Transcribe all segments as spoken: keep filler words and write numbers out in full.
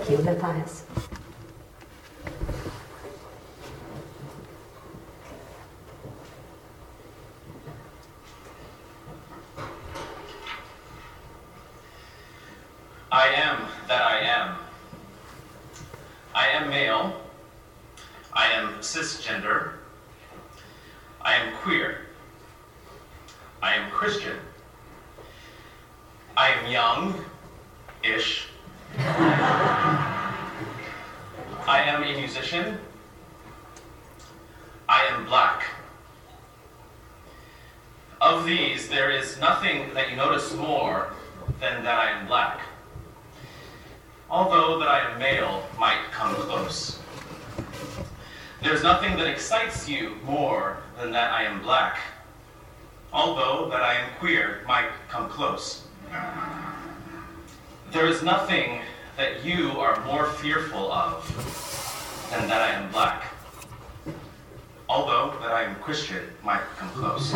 Thank you, Matthias. I am that I am. I am male. I am cisgender. I am queer. I am Christian. I am young-ish. I am a musician. I am black. Of these, there is nothing that you notice more than that I am black. Although that I am male might come close. There's nothing that excites you more than that I am black. Although that I am queer might come close. There is nothing that you are more fearful of than that I am black. Although that I am Christian might come close.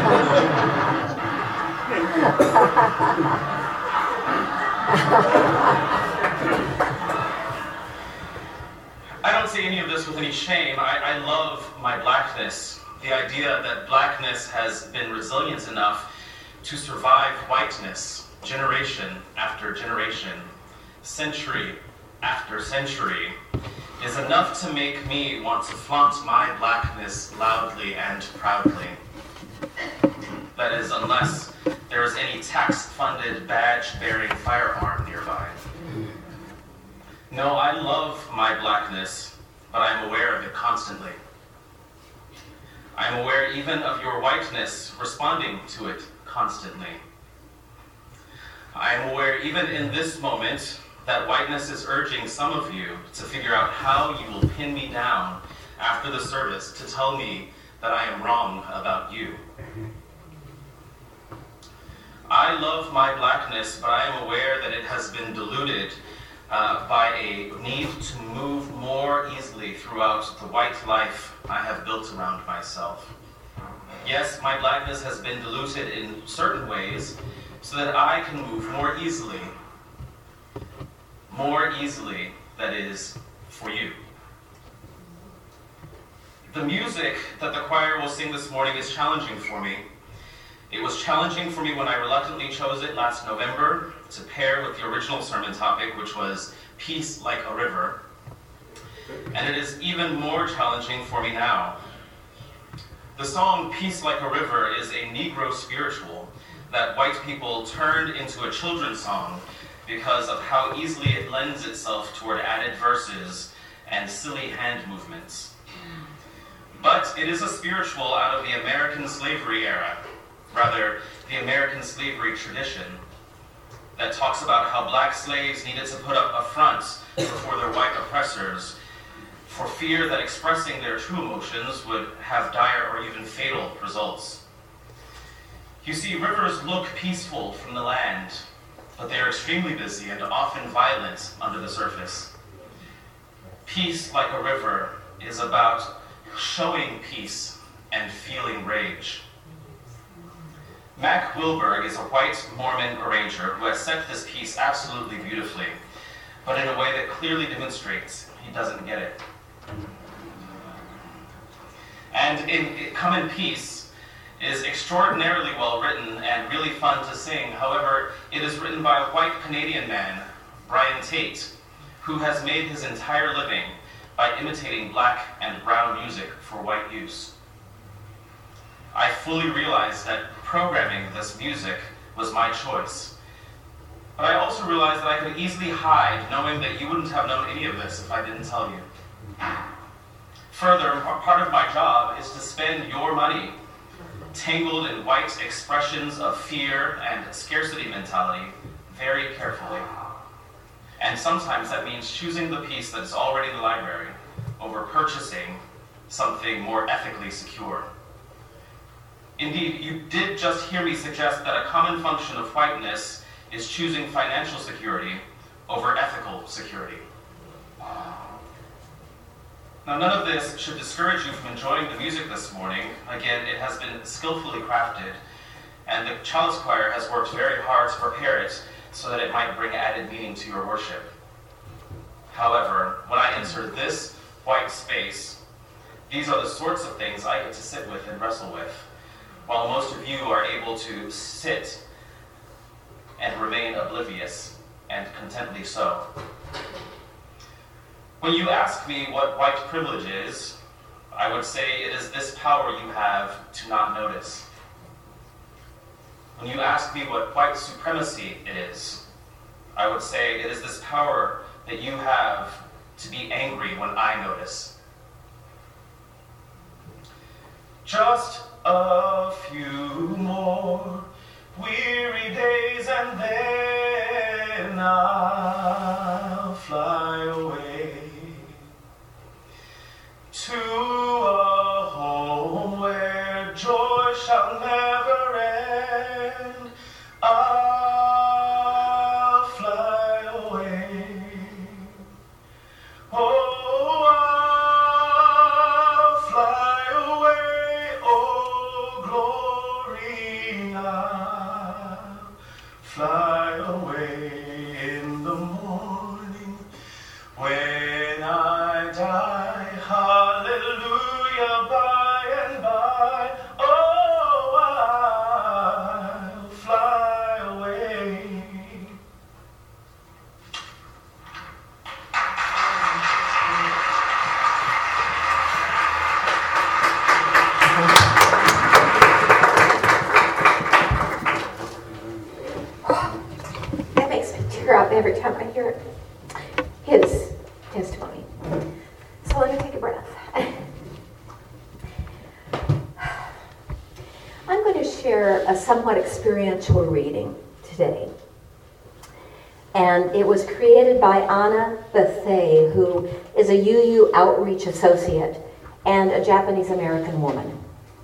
I don't say any of this with any shame. I, I love my blackness. The idea that blackness has been resilient enough to survive whiteness, generation after generation, century after century, is enough to make me want to flaunt my blackness loudly and proudly. That is, unless there is any tax-funded, badge-bearing firearm nearby. No, I love my blackness, but I am aware of it constantly. I am aware even of your whiteness responding to it constantly. I am aware even in this moment that whiteness is urging some of you to figure out how you will pin me down after the service to tell me that I am wrong about you. I love my blackness, but I am aware that it has been diluted uh, by a need to move more easily throughout the white life I have built around myself. Yes, my blackness has been diluted in certain ways so that I can move more easily, more easily, that is, for you. The music that the choir will sing this morning is challenging for me. It was challenging for me when I reluctantly chose it last November to pair with the original sermon topic, which was Peace Like a River. And it is even more challenging for me now. The song Peace Like a River is a Negro spiritual that white people turned into a children's song because of how easily it lends itself toward added verses and silly hand movements. But it is a spiritual out of the American slavery era. Rather, the American slavery tradition that talks about how black slaves needed to put up a front before their white oppressors for fear that expressing their true emotions would have dire or even fatal results. You see, rivers look peaceful from the land, but they are extremely busy and often violent under the surface. Peace Like a River is about showing peace and feeling rage. Mac Wilberg is a white Mormon arranger who has set this piece absolutely beautifully, but in a way that clearly demonstrates he doesn't get it. And in Come in Peace is extraordinarily well written and really fun to sing. However, it is written by a white Canadian man, Brian Tate, who has made his entire living by imitating black and brown music for white use. I fully realized that programming this music was my choice. But I also realized that I could easily hide, knowing that you wouldn't have known any of this if I didn't tell you. Further, part of my job is to spend your money tangled in white expressions of fear and scarcity mentality very carefully. And sometimes that means choosing the piece that is already in the library over purchasing something more ethically secure. Indeed, you did just hear me suggest that a common function of whiteness is choosing financial security over ethical security. Now, none of this should discourage you from enjoying the music this morning. Again, it has been skillfully crafted, and the child's choir has worked very hard to prepare it so that it might bring added meaning to your worship. However, when I enter this white space, these are the sorts of things I get to sit with and wrestle with, while most of you are able to sit and remain oblivious, and contently so. When you ask me what white privilege is, I would say it is this power you have to not notice. When you ask me what white supremacy is, I would say it is this power that you have to be angry when I notice. Just a few more weary days and then I'll fly away to a home where joy shall never end. I'll fly away. Oh, I'll fly away. Oh, glory, I'll fly away in the morning when I die. Hallelujah, by and by. Oh, I'll fly away. That makes me tear up every time I hear it. His testimony. So let me take a breath. I'm going to share a somewhat experiential reading today. And it was created by Anna Bethay, who is a U U Outreach Associate and a Japanese-American woman.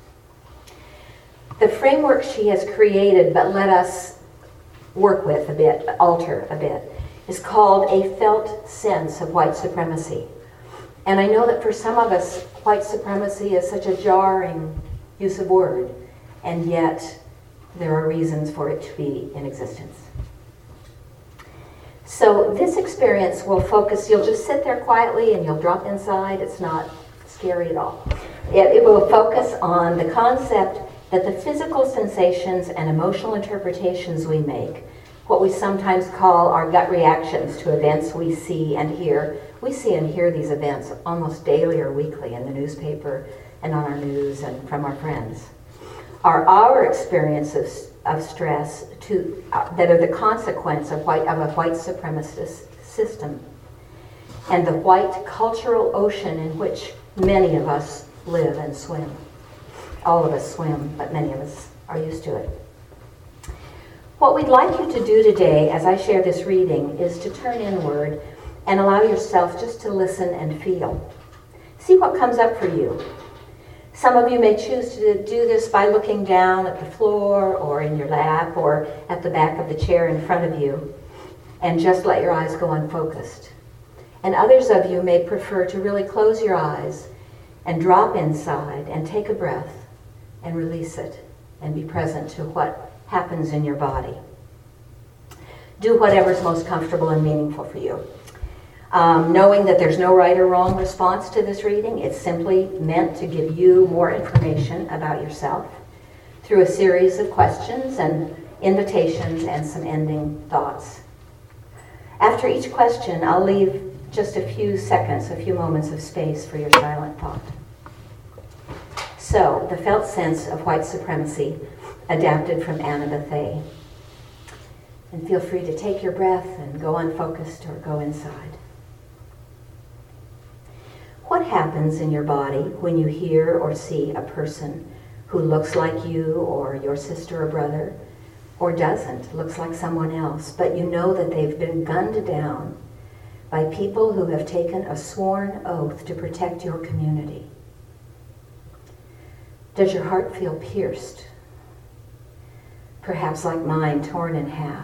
The framework she has created, but let us work with a bit, alter a bit, is called A Felt Sense of White Supremacy. And I know that for some of us, white supremacy is such a jarring use of word, and yet there are reasons for it to be in existence. So this experience will focus, you'll just sit there quietly and you'll drop inside. It's not scary at all. It, it will focus on the concept that the physical sensations and emotional interpretations we make, what we sometimes call our gut reactions to events we see and hear. We see and hear these events almost daily or weekly in the newspaper and on our news and from our friends. Are our experiences of stress to, uh, that are the consequence of, white, of a white supremacist system and the white cultural ocean in which many of us live and swim. All of us swim, but many of us are used to it. What we'd like you to do today, as I share this reading, is to turn inward and allow yourself just to listen and feel. See what comes up for you. Some of you may choose to do this by looking down at the floor or in your lap or at the back of the chair in front of you and just let your eyes go unfocused. And others of you may prefer to really close your eyes and drop inside and take a breath and release it and be present to what happens in your body. Do whatever's most comfortable and meaningful for you. Um, knowing that there's no right or wrong response to this reading, it's simply meant to give you more information about yourself through a series of questions and invitations and some ending thoughts. After each question, I'll leave just a few seconds, a few moments of space for your silent thought. So, the felt sense of white supremacy, adapted from Anna Bethay. And feel free to take your breath and go unfocused or go inside. What happens in your body when you hear or see a person who looks like you or your sister or brother, or doesn't, looks like someone else, but you know that they've been gunned down by people who have taken a sworn oath to protect your community? Does your heart feel pierced? Perhaps like mine, torn in half,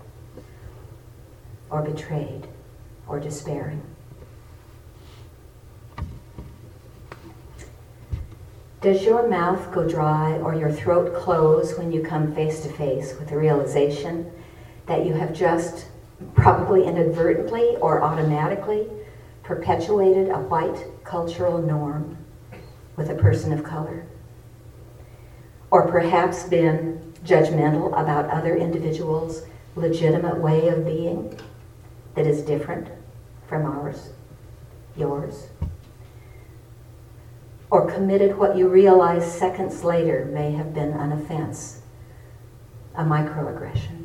or betrayed, or despairing? Does your mouth go dry or your throat close when you come face to face with the realization that you have just probably inadvertently or automatically, perpetuated a white cultural norm with a person of color. Or perhaps been judgmental about other individuals' legitimate way of being that is different from ours, yours. Or committed what you realize seconds later may have been an offense, a microaggression.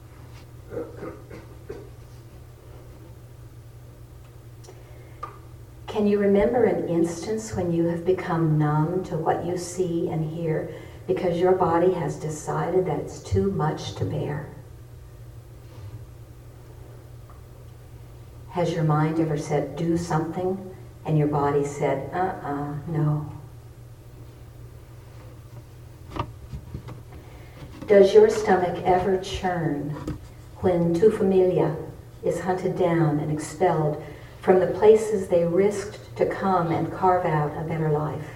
Can you remember an instance when you have become numb to what you see and hear because your body has decided that it's too much to bear? Has your mind ever said, do something, and your body said, uh-uh, no? Does your stomach ever churn when tu familia is hunted down and expelled from the places they risked to come and carve out a better life?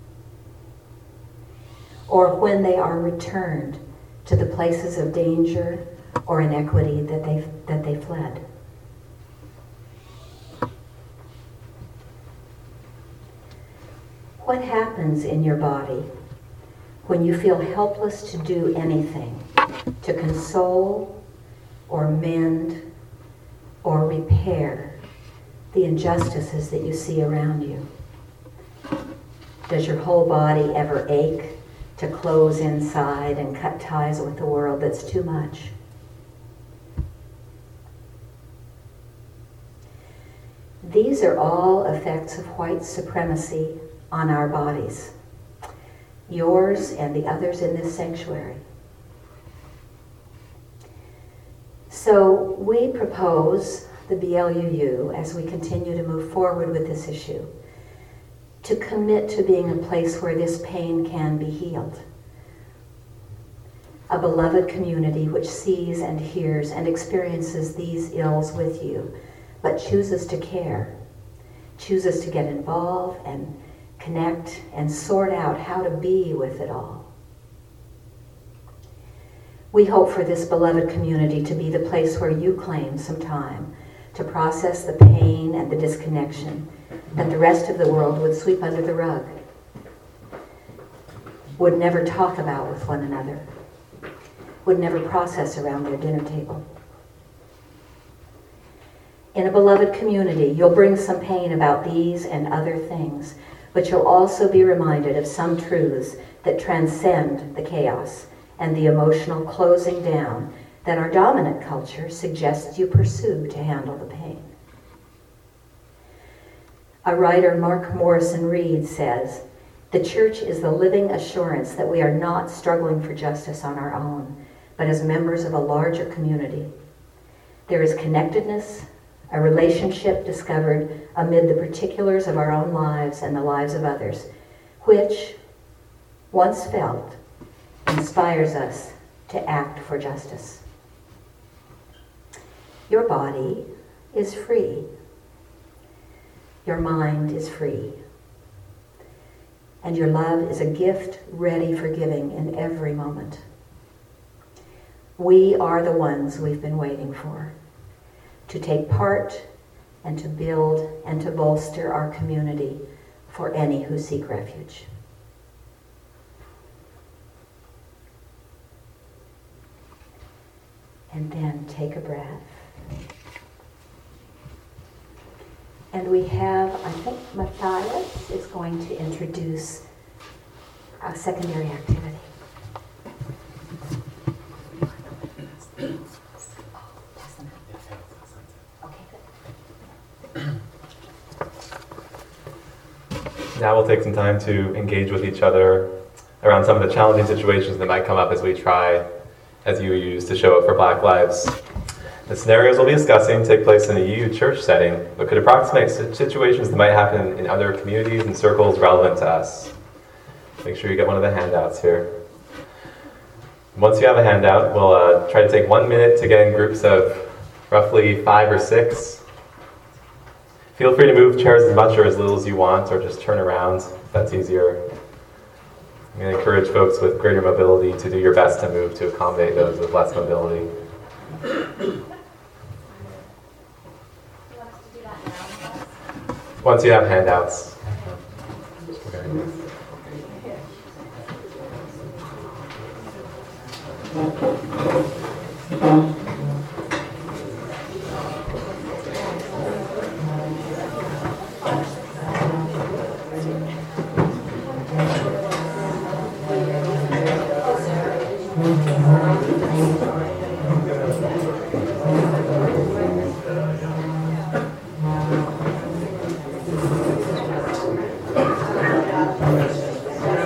Or when they are returned to the places of danger or inequity that they that they fled? What happens in your body when you feel helpless to do anything, to console or mend or repair the injustices that you see around you? Does your whole body ever ache to close inside and cut ties with the world that's too much? These are all effects of white supremacy on our bodies, yours and the others in this sanctuary. So we propose, the B L U U, as we continue to move forward with this issue, to commit to being a place where this pain can be healed. A beloved community which sees and hears and experiences these ills with you, but chooses to care, chooses to get involved and connect and sort out how to be with it all. We hope for this beloved community to be the place where you claim some time to process the pain and the disconnection that the rest of the world would sweep under the rug, would never talk about with one another, would never process around their dinner table. In a beloved community, you'll bring some pain about these and other things, but you'll also be reminded of some truths that transcend the chaos and the emotional closing down that our dominant culture suggests you pursue to handle the pain. A writer, Mark Morrison Reed, says, "The church is the living assurance that we are not struggling for justice on our own, but as members of a larger community. There is connectedness, a relationship discovered amid the particulars of our own lives and the lives of others, which, once felt, inspires us to act for justice." Your body is free. Your mind is free. And your love is a gift ready for giving in every moment. We are the ones we've been waiting for, to take part and to build and to bolster our community for any who seek refuge. And then take a breath. And we have, I think Matthias is going to introduce a secondary activity. Now we'll take some time to engage with each other around some of the challenging situations that might come up as we try, as you use, to show up for Black Lives. The scenarios we'll be discussing take place in a U U church setting, but could approximate situations that might happen in other communities and circles relevant to us. Make sure you get one of the handouts here. Once you have a handout, we'll uh, try to take one minute to get in groups of roughly five or six. Feel free to move chairs as much or as little as you want, or just turn around if that's easier. I'm going to encourage folks with greater mobility to do your best to move to accommodate those with less mobility. once you have handouts, we're going to